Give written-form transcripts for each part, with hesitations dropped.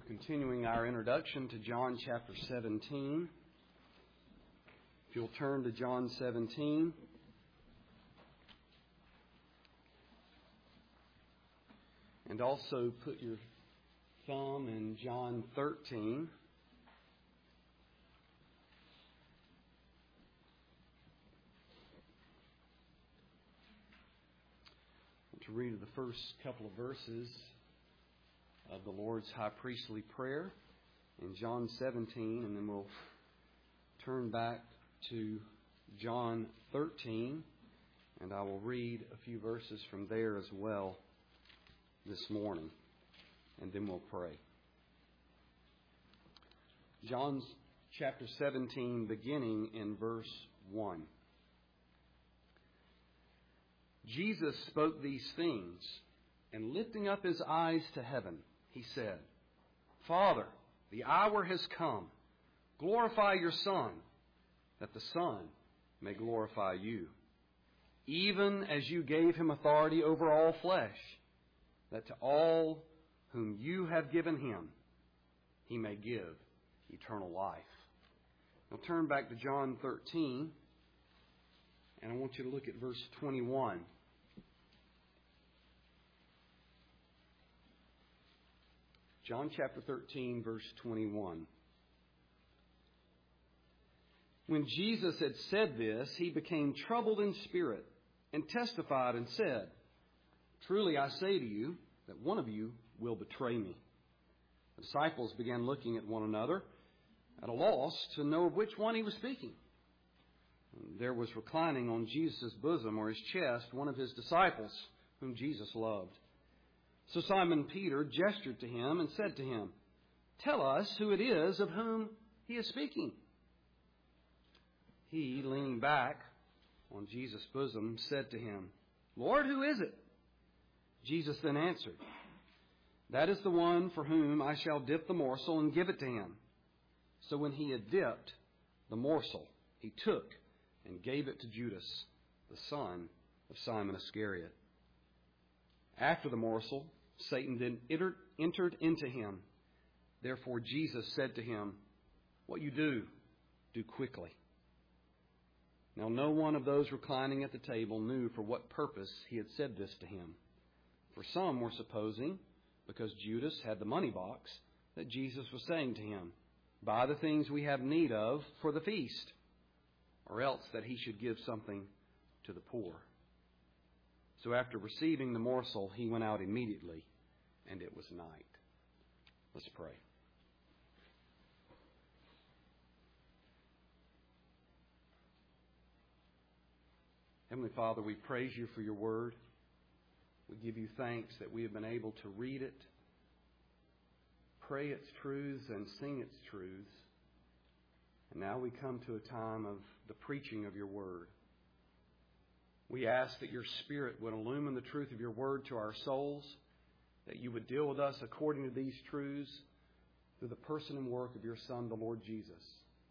Continuing our introduction to John chapter 17. If you'll turn to John 17. And also put your thumb in John 13. To read the first couple of verses of the Lord's high priestly prayer in John 17, and then we'll turn back to John 13, and I will read a few verses from there as well this morning, and then we'll pray. John chapter 17, beginning in verse 1. Jesus spoke these things, and lifting up his eyes to heaven, he said, Father, the hour has come. Glorify your Son, that the Son may glorify you, even as you gave him authority over all flesh, that to all whom you have given him, he may give eternal life. Now turn back to John 13, and I want you to look at verse 21. John chapter 13, verse 21. When Jesus had said this, he became troubled in spirit and testified and said, Truly I say to you that one of you will betray me. The disciples began looking at one another at a loss to know of which one he was speaking. There was reclining on Jesus' bosom or his chest one of his disciples whom Jesus loved. So Simon Peter gestured to him and said to him, Tell us who it is of whom he is speaking. He, leaning back on Jesus' bosom, said to him, Lord, who is it? Jesus then answered, That is the one for whom I shall dip the morsel and give it to him. So when he had dipped the morsel, he took and gave it to Judas, the son of Simon Iscariot. After the morsel, Satan then entered into him. Therefore Jesus said to him, What you do quickly. Now no one of those reclining at the table knew for what purpose he had said this to him. For some were supposing, because Judas had the money box, that Jesus was saying to him, Buy the things we have need of for the feast, or else that he should give something to the poor. So after receiving the morsel, he went out immediately, and it was night. Let's pray. Heavenly Father, we praise you for your word. We give you thanks that we have been able to read it, pray its truths, and sing its truths. And now we come to a time of the preaching of your word. We ask that your Spirit would illumine the truth of your word to our souls, that you would deal with us according to these truths through the person and work of your Son, the Lord Jesus.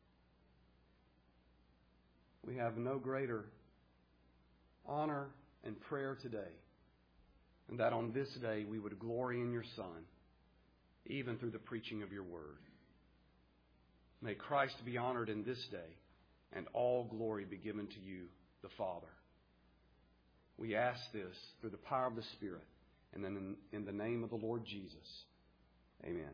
We have no greater honor and prayer today, and that on this day we would glory in your Son, even through the preaching of your word. May Christ be honored in this day, and all glory be given to you, the Father. We ask this through the power of the Spirit, and then in the name of the Lord Jesus. Amen.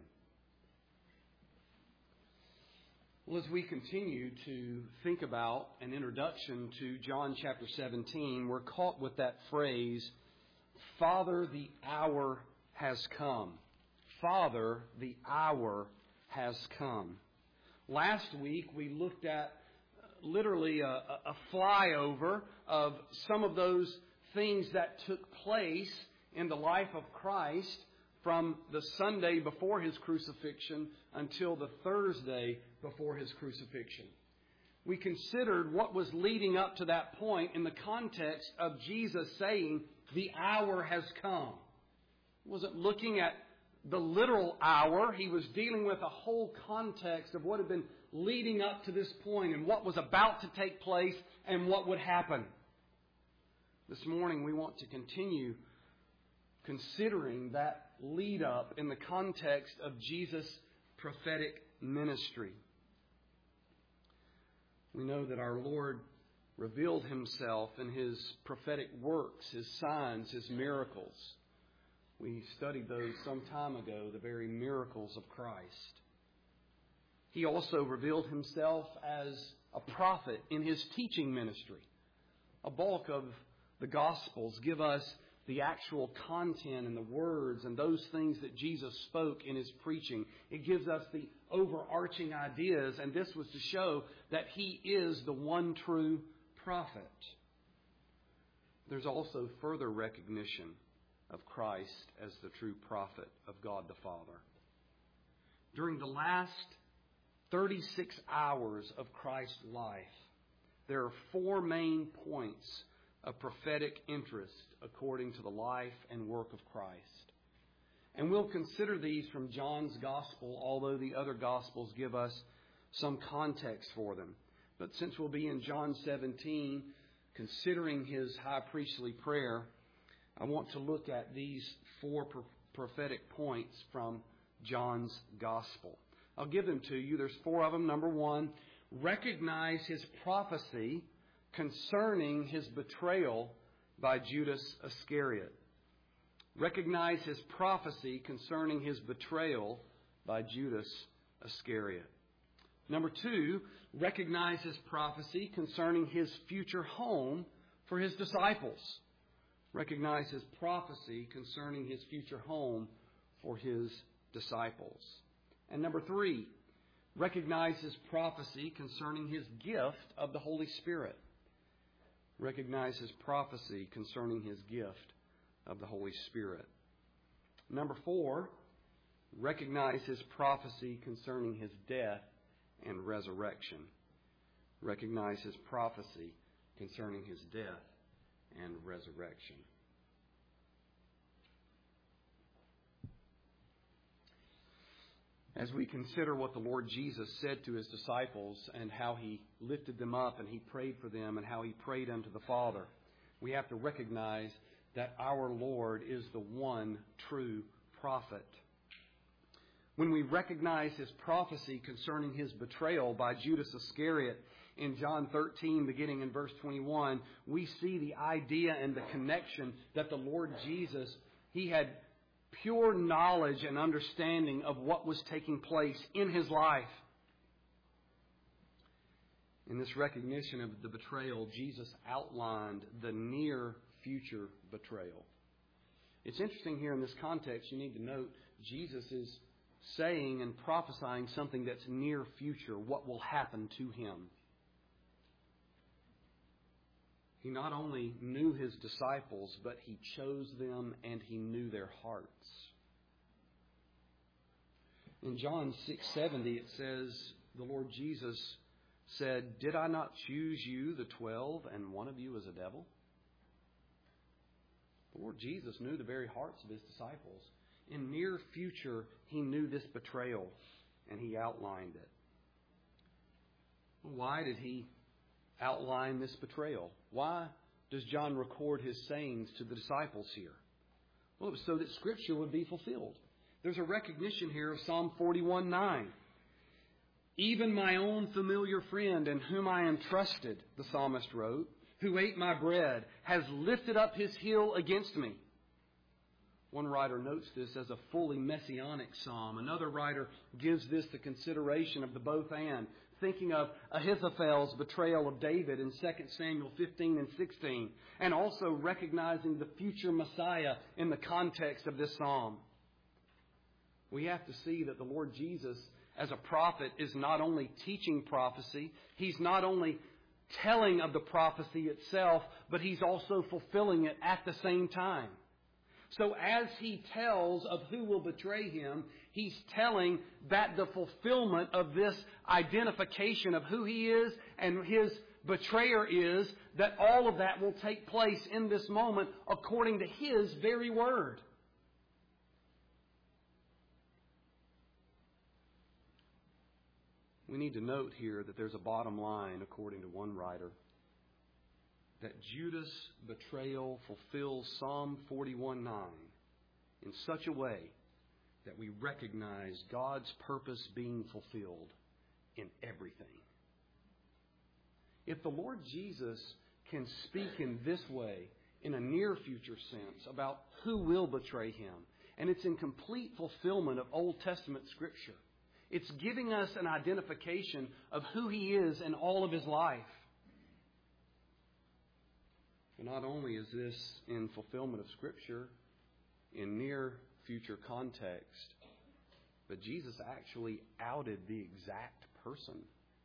Well, as we continue to think about an introduction to John chapter 17, we're caught with that phrase, Father, the hour has come. Father, the hour has come. Last week we looked at literally a flyover of some of those things that took place in the life of Christ from the Sunday before his crucifixion until the Thursday before his crucifixion. We considered what was leading up to that point in the context of Jesus saying, the hour has come. He wasn't looking at the literal hour. He was dealing with a whole context of what had been leading up to this point and what was about to take place and what would happen. This morning we want to continue considering that lead up in the context of Jesus' prophetic ministry. We know that our Lord revealed Himself in His prophetic works, His signs, His miracles. We studied those some time ago, the very miracles of Christ. He also revealed Himself as a prophet in His teaching ministry. A bulk of the Gospels give us the actual content and the words and those things that Jesus spoke in His preaching. It gives us the overarching ideas, and this was to show that He is the one true prophet. There's also further recognition of Christ as the true prophet of God the Father. During the last 36 hours of Christ's life, there are 4 main points of prophetic interest according to the life and work of Christ. And we'll consider these from John's Gospel, although the other Gospels give us some context for them. But since we'll be in John 17, considering His high priestly prayer, I want to look at these 4 prophetic points from John's Gospel. I'll give them to you. There's 4 of them. Number 1, recognize His prophecy concerning His betrayal by Judas Iscariot. Recognize His prophecy concerning His betrayal by Judas Iscariot. Number 2, recognize His prophecy concerning His future home for His disciples. Recognize His prophecy concerning His future home for His disciples. And number 3, recognize His prophecy concerning His gift of the Holy Spirit. Recognize His prophecy concerning His gift of the Holy Spirit. Number 4, recognize His prophecy concerning His death and resurrection. Recognize His prophecy concerning His death and resurrection. As we consider what the Lord Jesus said to His disciples and how He lifted them up and He prayed for them and how He prayed unto the Father, we have to recognize that our Lord is the one true prophet. When we recognize His prophecy concerning His betrayal by Judas Iscariot in John 13, beginning in verse 21, we see the idea and the connection that the Lord Jesus, He had pure knowledge and understanding of what was taking place in His life. In this recognition of the betrayal, Jesus outlined the near future betrayal. It's interesting here in this context, you need to note, Jesus is saying and prophesying something that's near future, what will happen to Him. He not only knew His disciples, but He chose them and He knew their hearts. In John 6:70 it says, the Lord Jesus said, "Did I not choose you, the 12, and one of you is a devil?" The Lord Jesus knew the very hearts of His disciples. In near future, He knew this betrayal, and He outlined it. Why did He outline this betrayal? Why does John record his sayings to the disciples here? Well, it was so that Scripture would be fulfilled. There's a recognition here of Psalm 41:9. "Even my own familiar friend in whom I am trusted," the psalmist wrote, "who ate my bread, has lifted up his heel against me." One writer notes this as a fully messianic psalm. Another writer gives this the consideration of the both and, thinking of Ahithophel's betrayal of David in 2 Samuel 15 and 16, and also recognizing the future Messiah in the context of this psalm. We have to see that the Lord Jesus, as a prophet, is not only teaching prophecy, He's not only telling of the prophecy itself, but He's also fulfilling it at the same time. So as He tells of who will betray Him, He's telling that the fulfillment of this identification of who He is and His betrayer is, that all of that will take place in this moment according to His very word. We need to note here that there's a bottom line, according to one writer, that Judas' betrayal fulfills Psalm 41:9 in such a way that we recognize God's purpose being fulfilled in everything. If the Lord Jesus can speak in this way, in a near future sense, about who will betray Him, and it's in complete fulfillment of Old Testament Scripture, it's giving us an identification of who He is in all of His life. And not only is this in fulfillment of Scripture, in near future context, but Jesus actually outed the exact person.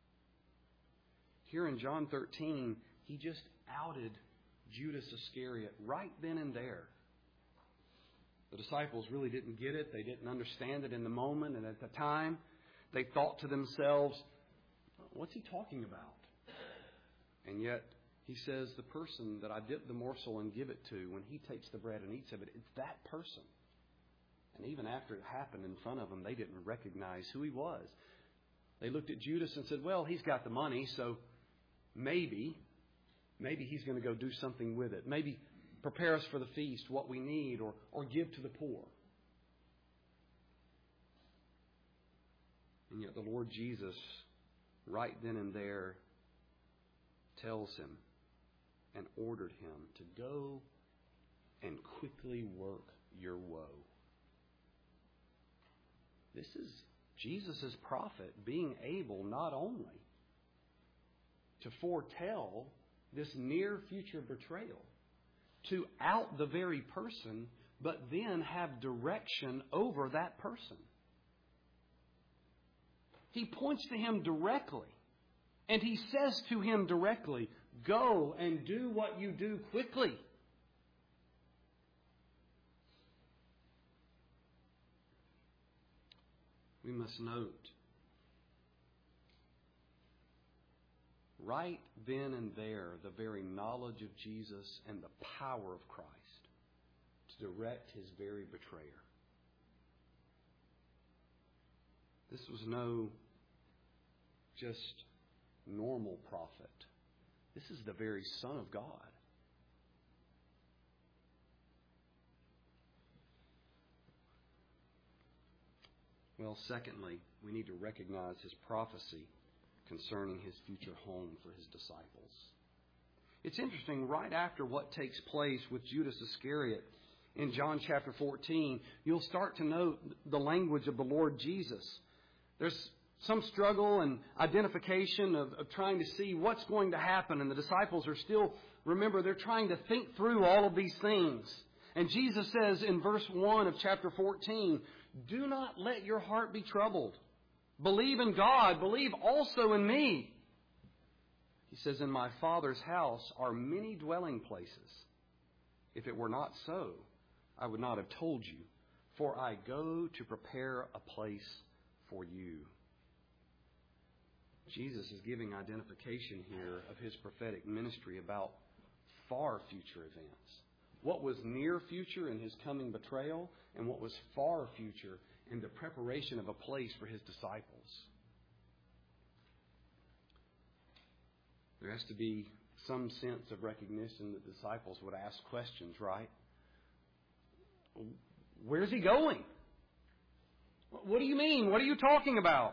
Here in John 13, He just outed Judas Iscariot right then and there. The disciples really didn't get it. They didn't understand it in the moment. And at the time, they thought to themselves, what's he talking about? And yet, He says the person that I dip the morsel and give it to, when he takes the bread and eats of it, it's that person. And even after it happened in front of them, they didn't recognize who he was. They looked at Judas and said, well, he's got the money, so maybe he's going to go do something with it. Maybe prepare us for the feast, what we need, or give to the poor. And yet the Lord Jesus, right then and there, tells him and ordered him to go and quickly work your woe. This is Jesus' prophet being able not only to foretell this near future betrayal, to out the very person, but then have direction over that person. He points to him directly, and he says to him directly, go and do what you do quickly. We must note, right then and there, the very knowledge of Jesus and the power of Christ to direct his very betrayer. This was no just normal prophet. This is the very Son of God. Well, secondly, we need to recognize his prophecy concerning his future home for his disciples. It's interesting, right after what takes place with Judas Iscariot in John chapter 14, you'll start to note the language of the Lord Jesus. There's some struggle and identification of trying to see what's going to happen. And the disciples are still, remember, they're trying to think through all of these things. And Jesus says in verse 1 of chapter 14, do not let your heart be troubled. Believe in God. Believe also in me. He says, in my Father's house are many dwelling places. If it were not so, I would not have told you. For I go to prepare a place for you. Jesus is giving identification here of his prophetic ministry about far future events. What was near future in his coming betrayal, and what was far future in the preparation of a place for his disciples. There has to be some sense of recognition that disciples would ask questions, right? Where's he going? What do you mean? What are you talking about?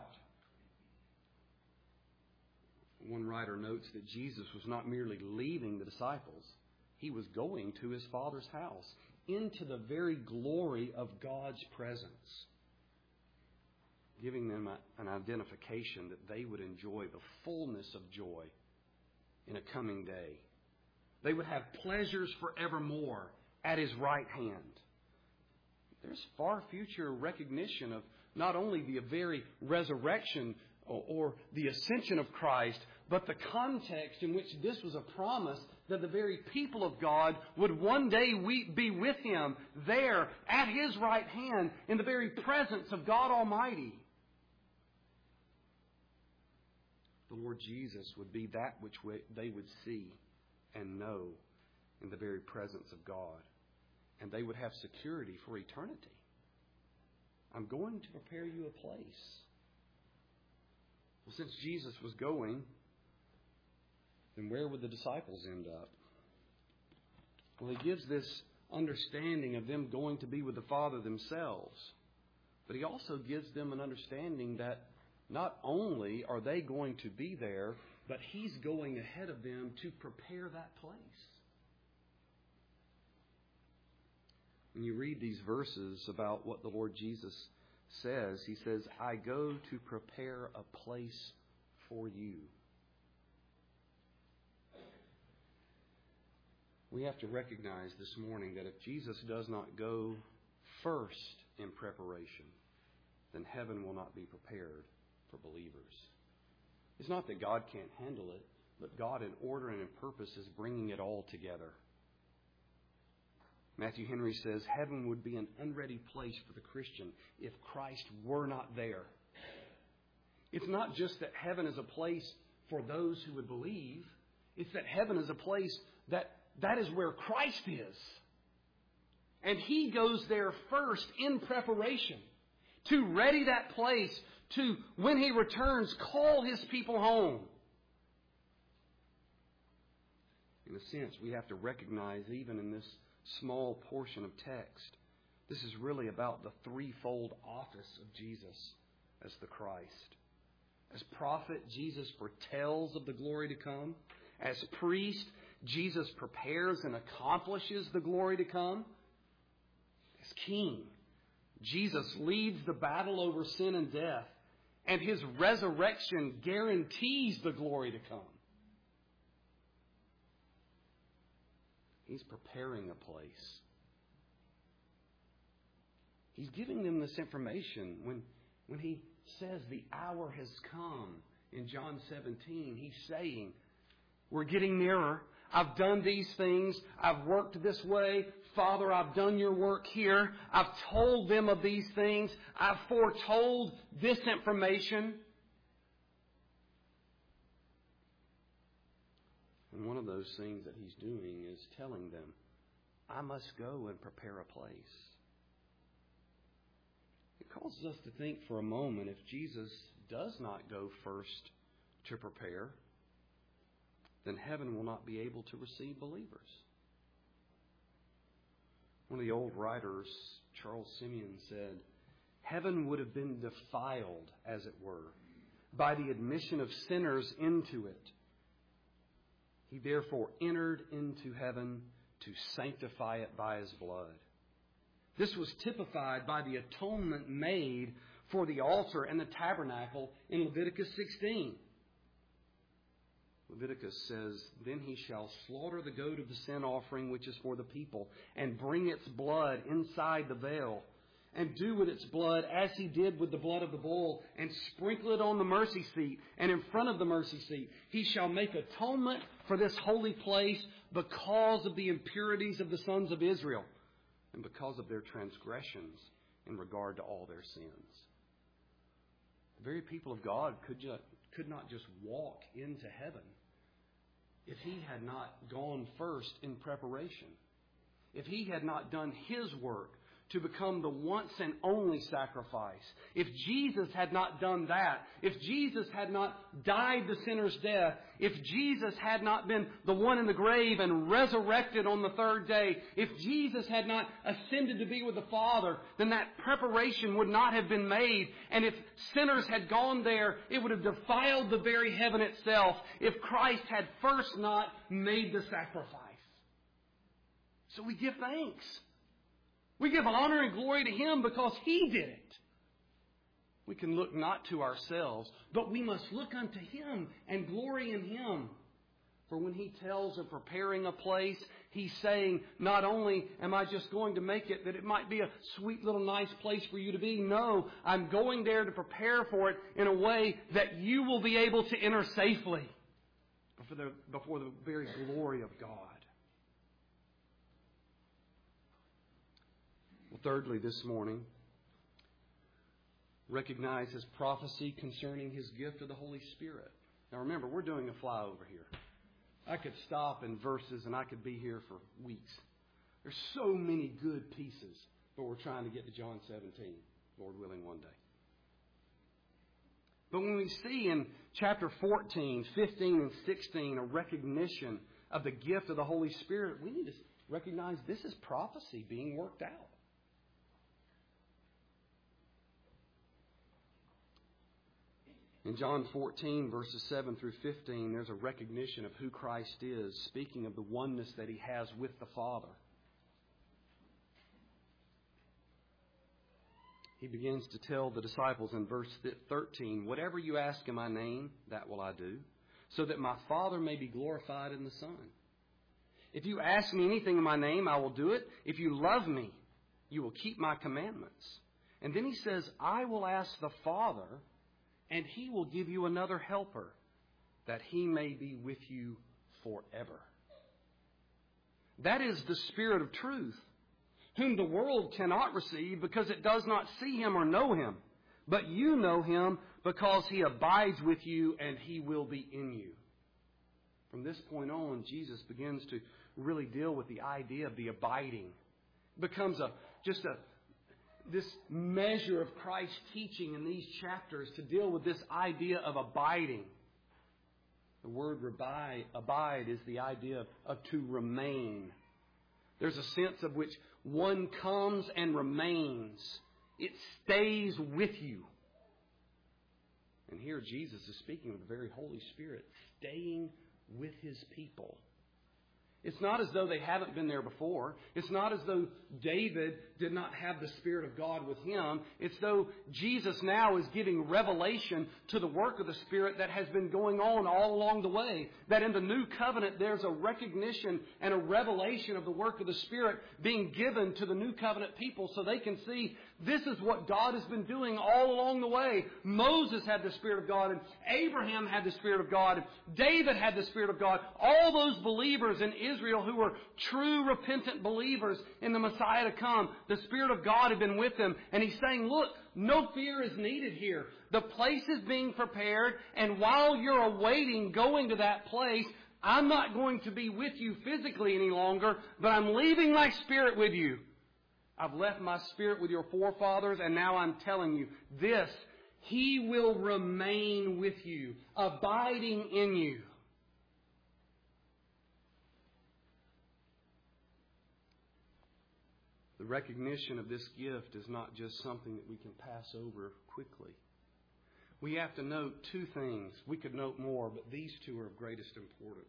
One writer notes that Jesus was not merely leaving the disciples. He was going to his Father's house, into the very glory of God's presence, giving them an identification that they would enjoy the fullness of joy in a coming day. They would have pleasures forevermore at his right hand. There's far future recognition of not only the very resurrection or the ascension of Christ, but the context in which this was a promise that the very people of God would one day be with him there at his right hand in the very presence of God Almighty. The Lord Jesus would be that which they would see and know in the very presence of God. And they would have security for eternity. I'm going to prepare you a place. Well, since Jesus was going, then where would the disciples end up? Well, he gives this understanding of them going to be with the Father themselves. But He also gives them an understanding that not only are they going to be there, but He's going ahead of them to prepare that place. When you read these verses about what the Lord Jesus says, He says, I go to prepare a place for you. We have to recognize this morning that if Jesus does not go first in preparation, then heaven will not be prepared for believers. It's not that God can't handle it, but God in order and in purpose is bringing it all together. Matthew Henry says, heaven would be an unready place for the Christian if Christ were not there. It's not just that heaven is a place for those who would believe. It's that heaven is a place that is where Christ is. And He goes there first in preparation to ready that place to, when He returns, call His people home. In a sense, we have to recognize, even in this small portion of text, this is really about the threefold office of Jesus as the Christ. As prophet, Jesus foretells of the glory to come. As priest, Jesus prepares and accomplishes the glory to come. As king, Jesus leads the battle over sin and death, and His resurrection guarantees the glory to come. He's preparing a place. He's giving them this information. When He says the hour has come in John 17, He's saying, we're getting nearer. I've done these things. I've worked this way. Father, I've done your work here. I've told them of these things. I've foretold this information. And one of those things that He's doing is telling them, I must go and prepare a place. It causes us to think for a moment, if Jesus does not go first to prepare, then heaven will not be able to receive believers. One of the old writers, Charles Simeon, said, heaven would have been defiled, as it were, by the admission of sinners into it. He therefore entered into heaven to sanctify it by His blood. This was typified by the atonement made for the altar and the tabernacle in Leviticus 16. Leviticus says, then he shall slaughter the goat of the sin offering, which is for the people, and bring its blood inside the veil, and do with its blood as he did with the blood of the bull, and sprinkle it on the mercy seat and in front of the mercy seat. He shall make atonement for this holy place because of the impurities of the sons of Israel and because of their transgressions in regard to all their sins. The very people of God could not just walk into heaven if He had not gone first in preparation. If He had not done His work to become the once and only sacrifice. If Jesus had not done that, if Jesus had not died the sinner's death, if Jesus had not been the one in the grave and resurrected on the third day, if Jesus had not ascended to be with the Father, then that preparation would not have been made. And if sinners had gone there, it would have defiled the very heaven itself if Christ had first not made the sacrifice. So we give thanks. We give honor and glory to Him because He did it. We can look not to ourselves, but we must look unto Him and glory in Him. For when He tells of preparing a place, He's saying, not only am I just going to make it that it might be a sweet little nice place for you to be. No, I'm going there to prepare for it in a way that you will be able to enter safely before the very glory of God. Thirdly, this morning, recognize His prophecy concerning His gift of the Holy Spirit. Now remember, we're doing a flyover here. I could stop in verses and I could be here for weeks. There's so many good pieces, but we're trying to get to John 17, Lord willing, one day. But when we see in chapter 14, 15, and 16 a recognition of the gift of the Holy Spirit, we recognize this is prophecy being worked out. In John 14, verses 7 through 15, there's a recognition of who Christ is, speaking of the oneness that He has with the Father. He begins to tell the disciples in verse 13, "Whatever you ask in my name, that will I do, so that my Father may be glorified in the Son. If you ask me anything in my name, I will do it. If you love me, you will keep my commandments." And then He says, "I will ask the Father, and He will give you another helper, that He may be with you forever." That is the Spirit of truth, whom the world cannot receive because it does not see Him or know Him. But you know Him because He abides with you and He will be in you. From this point on, Jesus begins to really deal with the idea of the abiding. It becomes this measure of Christ's teaching in these chapters to deal with this idea of abiding. The word abide is the idea of to remain. There's a sense of which one comes and remains. It stays with you. And here Jesus is speaking of the very Holy Spirit staying with His people. It's not as though they haven't been there before. It's not as though David did not have the Spirit of God with him. It's though Jesus now is giving revelation to the work of the Spirit that has been going on all along the way. That in the new covenant there's a recognition and a revelation of the work of the Spirit being given to the new covenant people so they can see this is what God has been doing all along the way. Moses had the Spirit of God, and Abraham had the Spirit of God, and David had the Spirit of God. All those believers in Israel who were true repentant believers in the Messiah to come, the Spirit of God had been with them. And He's saying, look, no fear is needed here. The place is being prepared, and while you're awaiting going to that place, I'm not going to be with you physically any longer, but I'm leaving my Spirit with you. I've left my Spirit with your forefathers, and now I'm telling you this. He will remain with you, abiding in you. The recognition of this gift is not just something that we can pass over quickly. We have to note two things. We could note more, but these two are of greatest importance.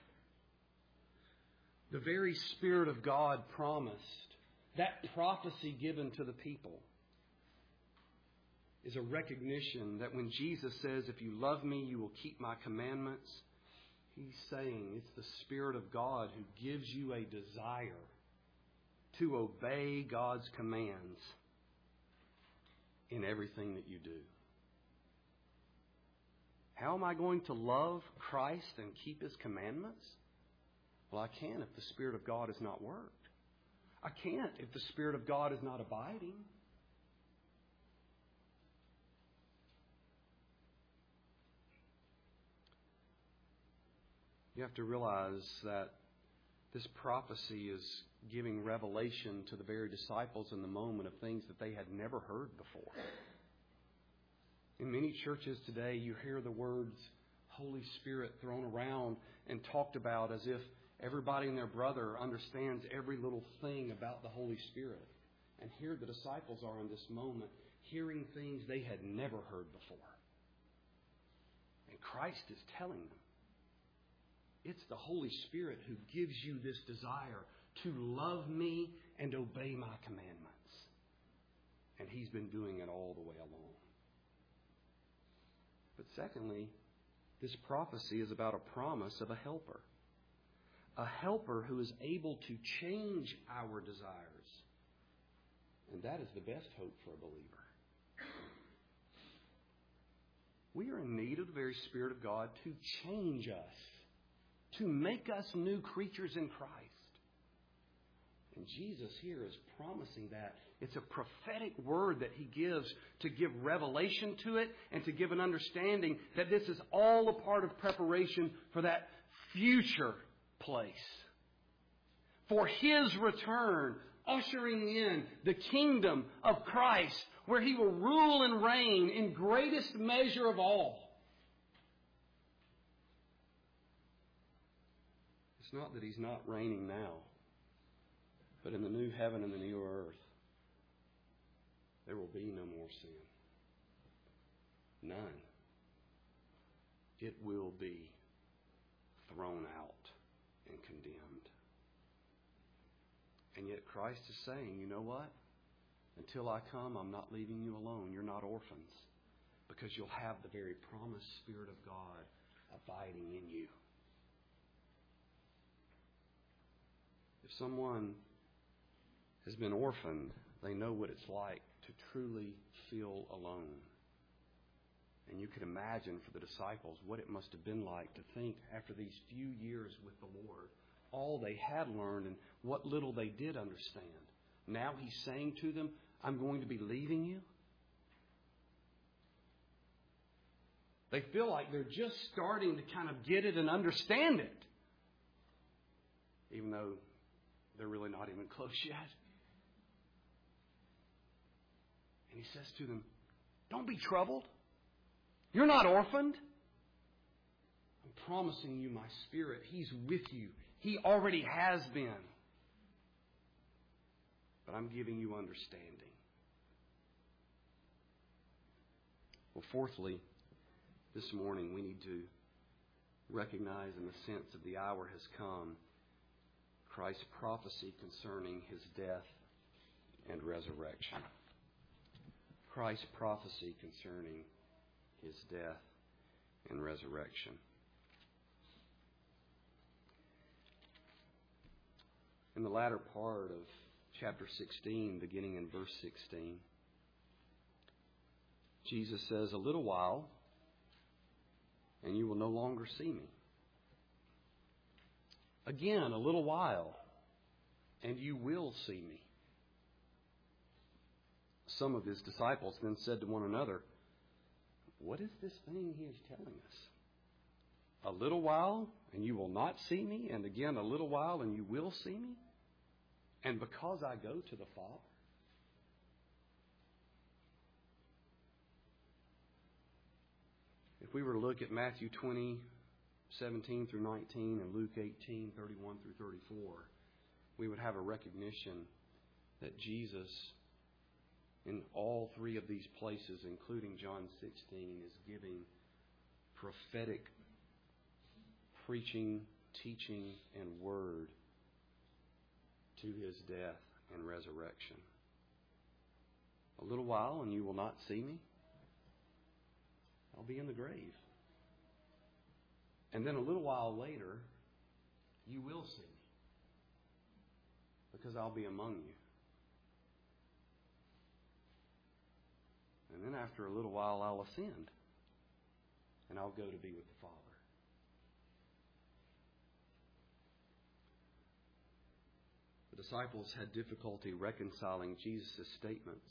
The very Spirit of God promised, that prophecy given to the people, is a recognition that when Jesus says, if you love me, you will keep my commandments, He's saying it's the Spirit of God who gives you a desire to obey God's commands in everything that you do. How am I going to love Christ and keep His commandments? Well, I can't if the Spirit of God has not worked. I can't if the Spirit of God is not abiding. You have to realize that this prophecy is giving revelation to the very disciples in the moment of things that they had never heard before. In many churches today, you hear the words Holy Spirit thrown around and talked about as if everybody and their brother understands every little thing about the Holy Spirit. And here the disciples are in this moment, hearing things they had never heard before. And Christ is telling them, it's the Holy Spirit who gives you this desire to love me and obey my commandments. And He's been doing it all the way along. But secondly, this prophecy is about a promise of a helper. A helper who is able to change our desires. And that is the best hope for a believer. We are in need of the very Spirit of God to change us, to make us new creatures in Christ. And Jesus here is promising that. It's a prophetic word that He gives to give revelation to it and to give an understanding that this is all a part of preparation for that future place. For His return, ushering in the kingdom of Christ, where He will rule and reign in greatest measure of all. It's not that He's not reigning now. But in the new heaven and the new earth, there will be no more sin. None. It will be thrown out and condemned. And yet Christ is saying, you know what? Until I come, I'm not leaving you alone. You're not orphans. Because you'll have the very promised Spirit of God abiding in you. If someone has been orphaned, they know what it's like to truly feel alone. And you can imagine for the disciples what it must have been like to think after these few years with the Lord, all they had learned and what little they did understand. Now He's saying to them, I'm going to be leaving you. They feel like they're just starting to kind of get it and understand it. Even though they're really not even close yet. And He says to them, don't be troubled. You're not orphaned. I'm promising you my Spirit. He's with you. He already has been. But I'm giving you understanding. Well, fourthly, this morning we need to recognize in the sense of the hour has come Christ's prophecy concerning His death and resurrection. Christ's prophecy concerning His death and resurrection. In the latter part of chapter 16, beginning in verse 16, Jesus says, a little while, and you will no longer see me. Again, a little while, and you will see me. Some of His disciples then said to one another, what is this thing He is telling us? A little while, and you will not see me, and again, a little while, and you will see me? And because I go to the Father? If we were to look at Matthew 20, 17 through 19, and Luke 18, 31 through 34, we would have a recognition that Jesus, in all three of these places, including John 16, is giving prophetic preaching, teaching, and word to His death and resurrection. A little while and you will not see me. I'll be in the grave. And then a little while later, you will see me. Because I'll be among you. And then after a little while, I'll ascend. And I'll go to be with the Father. The disciples had difficulty reconciling Jesus' statements.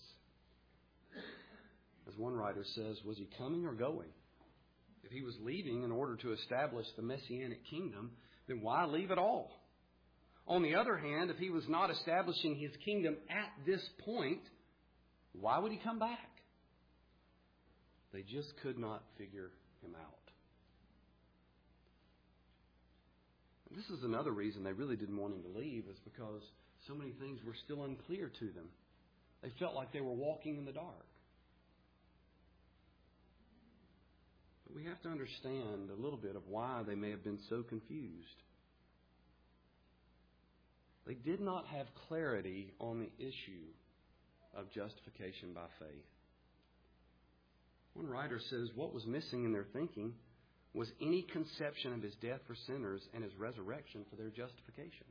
As one writer says, was He coming or going? If He was leaving in order to establish the Messianic kingdom, then why leave at all? On the other hand, if He was not establishing His kingdom at this point, why would He come back? They just could not figure Him out. And this is another reason they really didn't want Him to leave, is because so many things were still unclear to them. They felt like they were walking in the dark. But we have to understand a little bit of why they may have been so confused. They did not have clarity on the issue of justification by faith. One writer says what was missing in their thinking was any conception of His death for sinners and His resurrection for their justification.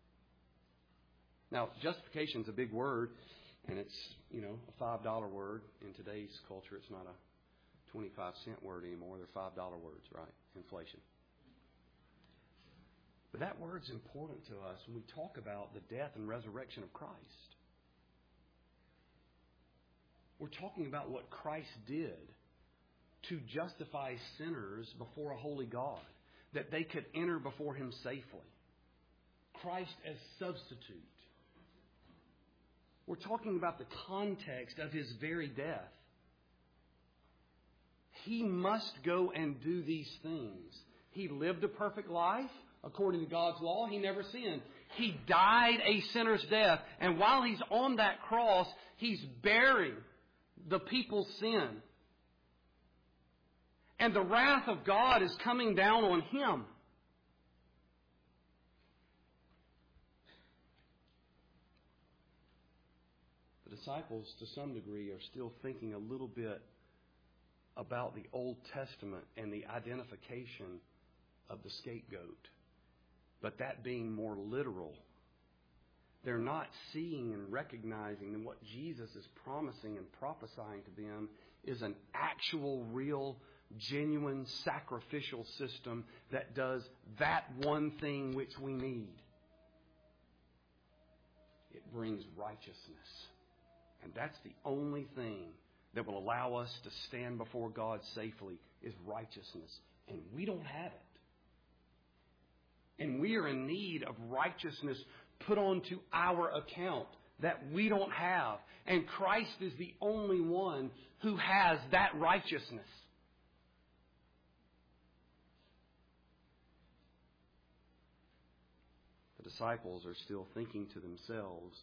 Now, justification is a big word, and it's, a $5 word. In today's culture, it's not a 25-cent word anymore. They're $5 words, right? Inflation. But that word's important to us when we talk about the death and resurrection of Christ. We're talking about what Christ did to justify sinners before a holy God, that they could enter before Him safely. Christ as substitute. We're talking about the context of His very death. He must go and do these things. He lived a perfect life according to God's law. He never sinned. He died a sinner's death. And while He's on that cross, He's bearing the people's sin. And the wrath of God is coming down on Him. The disciples, to some degree, are still thinking a little bit about the Old Testament and the identification of the scapegoat. But that being more literal. They're not seeing and recognizing that what Jesus is promising and prophesying to them is an actual, real, genuine, sacrificial system that does that one thing which we need. It brings righteousness. And that's the only thing that will allow us to stand before God safely is righteousness. And we don't have it. And we are in need of righteousness put onto our account that we don't have. And Christ is the only one who has that righteousness. The disciples are still thinking to themselves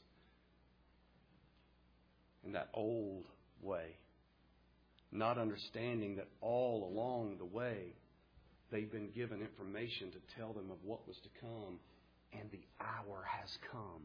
in that old way, not understanding that all along the way they've been given information to tell them of what was to come, and the hour has come.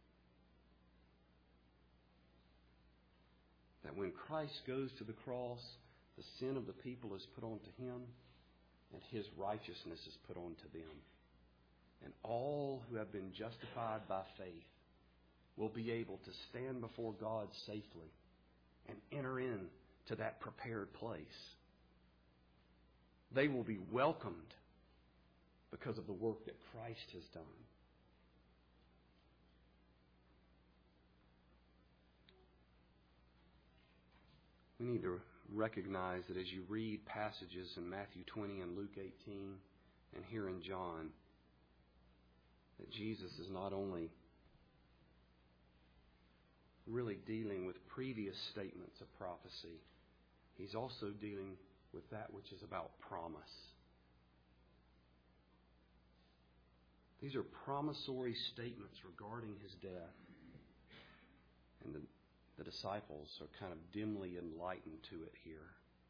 That when Christ goes to the cross, the sin of the people is put onto Him, and His righteousness is put onto them. And all who have been justified by faith will be able to stand before God safely and enter into that prepared place. They will be welcomed because of the work that Christ has done. We need to recognize that as you read passages in Matthew 20 and Luke 18 and here in John, that Jesus is not only really dealing with previous statements of prophecy, He's also dealing with that which is about promise. These are promissory statements regarding His death. And the disciples are kind of dimly enlightened to it here.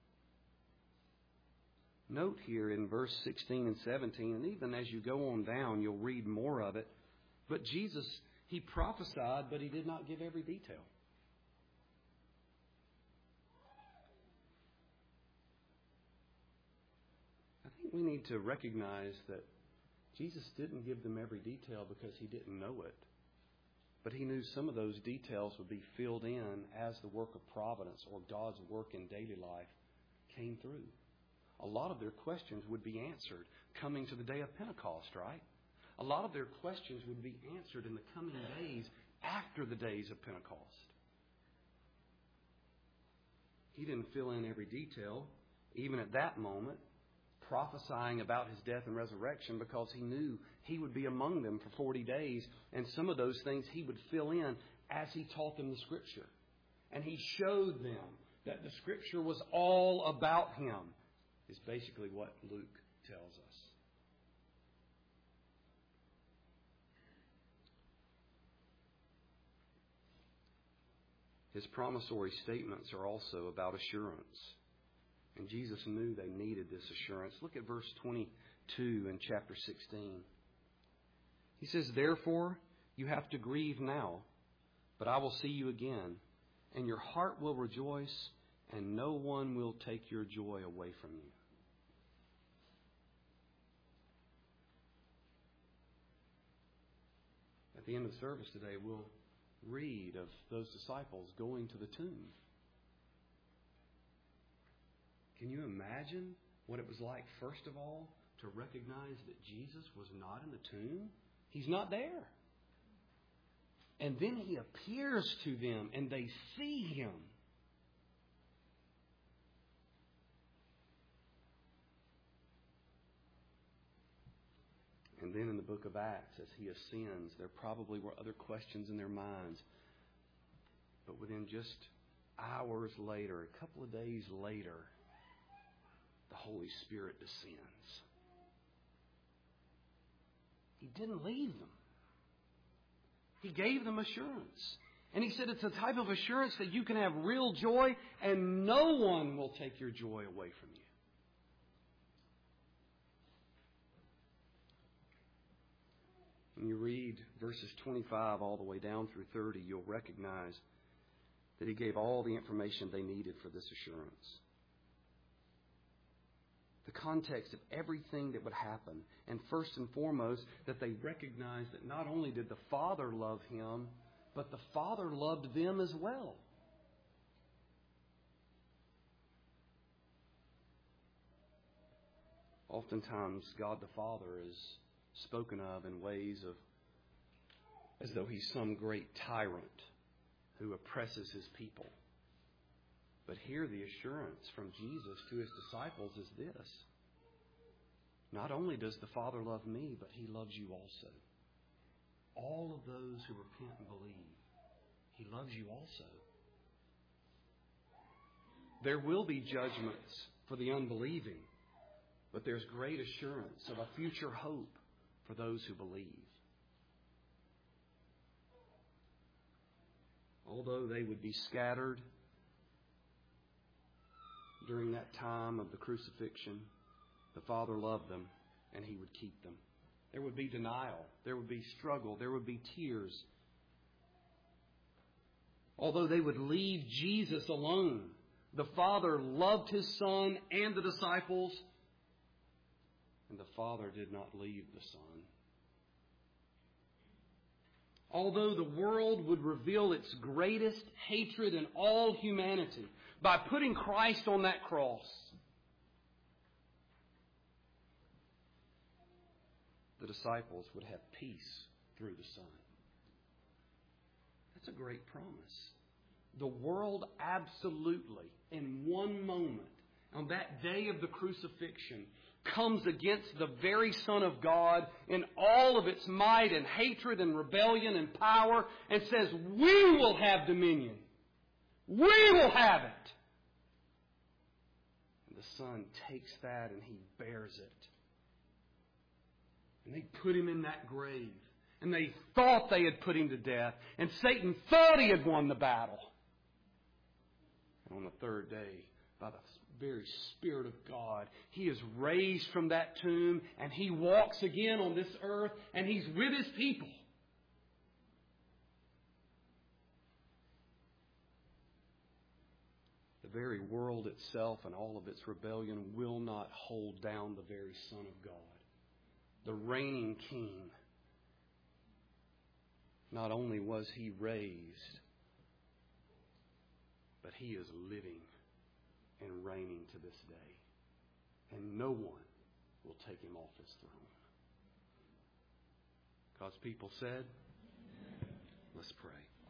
Note here in verse 16 and 17, and even as you go on down, you'll read more of it. But Jesus, He prophesied, but He did not give every detail. I think we need to recognize that Jesus didn't give them every detail because He didn't know it. But He knew some of those details would be filled in as the work of providence or God's work in daily life came through. A lot of their questions would be answered coming to the day of Pentecost, right? A lot of their questions would be answered in the coming days after the days of Pentecost. He didn't fill in every detail, even at that moment, prophesying about His death and resurrection, because He knew He would be among them for 40 days. And some of those things He would fill in as He taught them the Scripture. And He showed them that the Scripture was all about Him, is basically what Luke tells us. His promissory statements are also about assurance. And Jesus knew they needed this assurance. Look at verse 22 in chapter 16. He says, "Therefore you have to grieve now, but I will see you again, and your heart will rejoice, and no one will take your joy away from you." At the end of the service today, we'll read of those disciples going to the tomb. Can you imagine what it was like, first of all, to recognize that Jesus was not in the tomb? He's not there. And then He appears to them and they see Him. And then in the book of Acts, as He ascends, there probably were other questions in their minds. But within just hours later, a couple of days later, the Holy Spirit descends. He didn't leave them. He gave them assurance. And He said it's a type of assurance that you can have real joy and no one will take your joy away from you. When you read verses 25 all the way down through 30, you'll recognize that He gave all the information they needed for this assurance. The context of everything that would happen. And first and foremost, that they recognized that not only did the Father love Him, but the Father loved them as well. Oftentimes, God the Father is spoken of in ways of as though He's some great tyrant who oppresses His people. But here the assurance from Jesus to His disciples is this. Not only does the Father love me, but He loves you also. All of those who repent and believe, He loves you also. There will be judgments for the unbelieving, but there's great assurance of a future hope for those who believe. Although they would be scattered during that time of the crucifixion, the Father loved them and He would keep them. There would be denial. There would be struggle. There would be tears. Although they would leave Jesus alone, the Father loved His Son and the disciples, and the Father did not leave the Son. Although the world would reveal its greatest hatred in all humanity by putting Christ on that cross, the disciples would have peace through the Son. That's a great promise. The world absolutely, in one moment, on that day of the crucifixion, comes against the very Son of God in all of its might and hatred and rebellion and power and says, we will have dominion. We will have it. And the Son takes that and He bears it. And they put Him in that grave. And they thought they had put Him to death. And Satan thought he had won the battle. And on the third day, by the very Spirit of God, He is raised from that tomb and He walks again on this earth and He's with His people. The very world itself and all of its rebellion will not hold down the very Son of God. The reigning King. Not only was He raised, but He is living and reigning to this day. And no one will take Him off His throne. God's people said, Amen. Let's pray.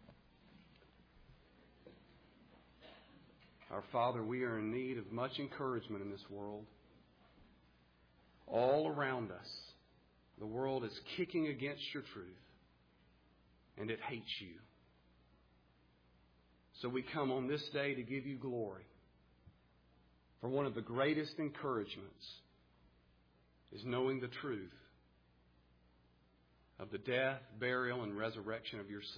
Our Father, we are in need of much encouragement in this world. All around us, the world is kicking against your truth, and it hates you. So we come on this day to give you glory. For one of the greatest encouragements is knowing the truth of the death, burial, and resurrection of your Son.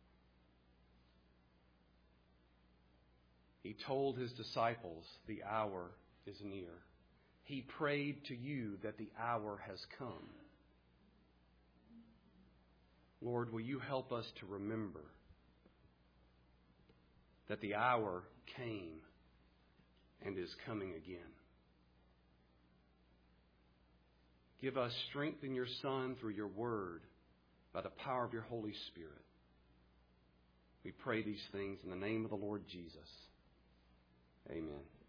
He told His disciples, the hour is near. He prayed to you that the hour has come. Lord, will you help us to remember that the hour came and is coming again. Give us strength in your Son through your word by the power of your Holy Spirit. We pray these things in the name of the Lord Jesus. Amen.